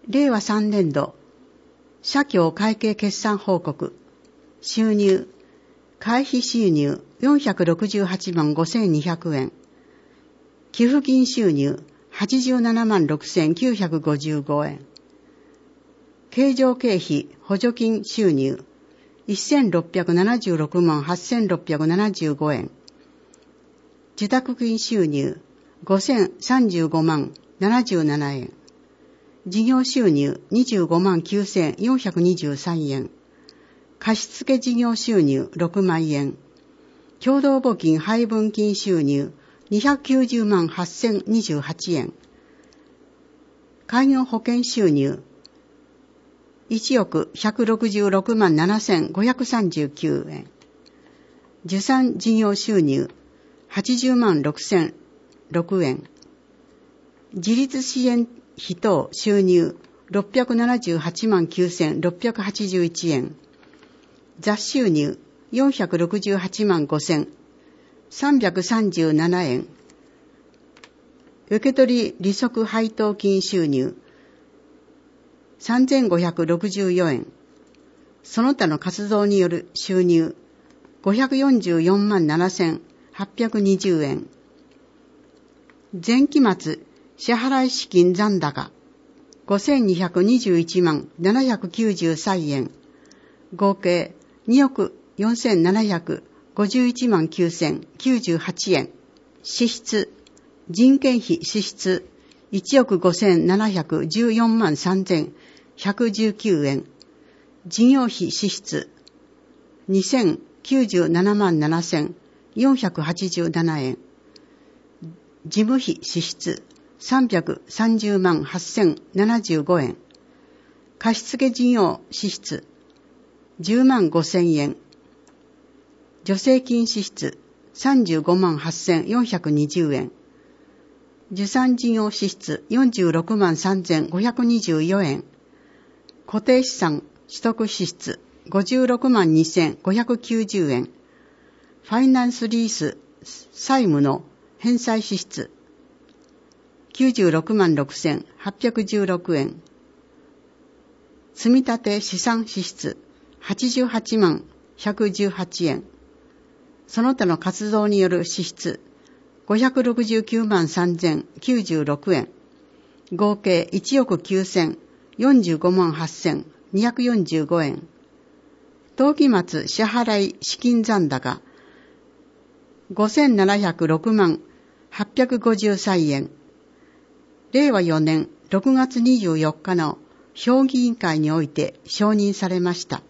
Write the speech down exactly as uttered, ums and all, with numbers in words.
れいわさんねんど、社協会計決算報告、収入、会費収入よんひゃくろくじゅうはちまんごせんにひゃくえん、寄付金収入はちじゅうななまんろくせんきゅうひゃくごじゅうごえん、経常経費補助金収入せんろっぴゃくななじゅうろくまんはっせんろっぴゃくななじゅうごえん、受託金収入ごせんさんじゅうごまんななじゅうななえん、事業収入にじゅうごまんきゅうせんよんひゃくにじゅうさんえん、貸付事業収入ろくまんえん、共同募金配分金収入にひゃくきゅうじゅうまんはっせんにじゅうはちえん、開業保険収入いちおくひゃくろくじゅうろくまんななせんごひゃくさんじゅうきゅうえん、受産事業収入はちじゅうまんろくせんろくえん、自立支援費等収入ろっぴゃくななじゅうはちまんきゅうせんろっぴゃくはちじゅういちえん、雑収入よんひゃくろくじゅうはちまんごせんさんびゃくさんじゅうななえん、受取利息配当金収入さんぜんごひゃくろくじゅうよえん、その他の活動による収入ごひゃくよんじゅうよんまんななせんはっぴゃくにじゅうえん、前期末支払い資金残高ごせんにひゃくにじゅういちまんななひゃくきゅうじゅうさんえん、合計におくよんせんななひゃくごじゅういちまんきゅうせんきゅうじゅうはちえん、支出、人件費支出いちおくごせんななひゃくじゅうよんまんさんぜんひゃくじゅうきゅうえん、事業費支出にせんきゅうじゅうななまんななせんよんひゃくはちじゅうななえん、事務費支出さんびゃくさんじゅうまんはっせんななじゅうごえん、貸付事業支出じゅうまんごせんえん、助成金支出さんじゅうごまんはっせんよんひゃくにじゅうえん、受産事業支出よんじゅうろくまんさんぜんごひゃくにじゅうよえん、固定資産取得支出ごじゅうろくまんにせんごひゃくきゅうじゅうえん、ファイナンスリース債務の返済支出きゅうじゅうろくまんろくせんはっぴゃくじゅうろくえん、積立資産支出はちじゅうはちまんひゃくじゅうはちえん、その他の活動による支出ごひゃくろくじゅうきゅうまんさんぜんきゅうじゅうろくえん、合計いちおくきゅうせんよんじゅうごまんはっせんにひゃくよんじゅうごえん、当期末支払い資金残高ごせんななひゃくろくまんはっぴゃくごじゅうさんえん、れいわよねんろくがつにじゅうよっかの評議委員会において承認されました。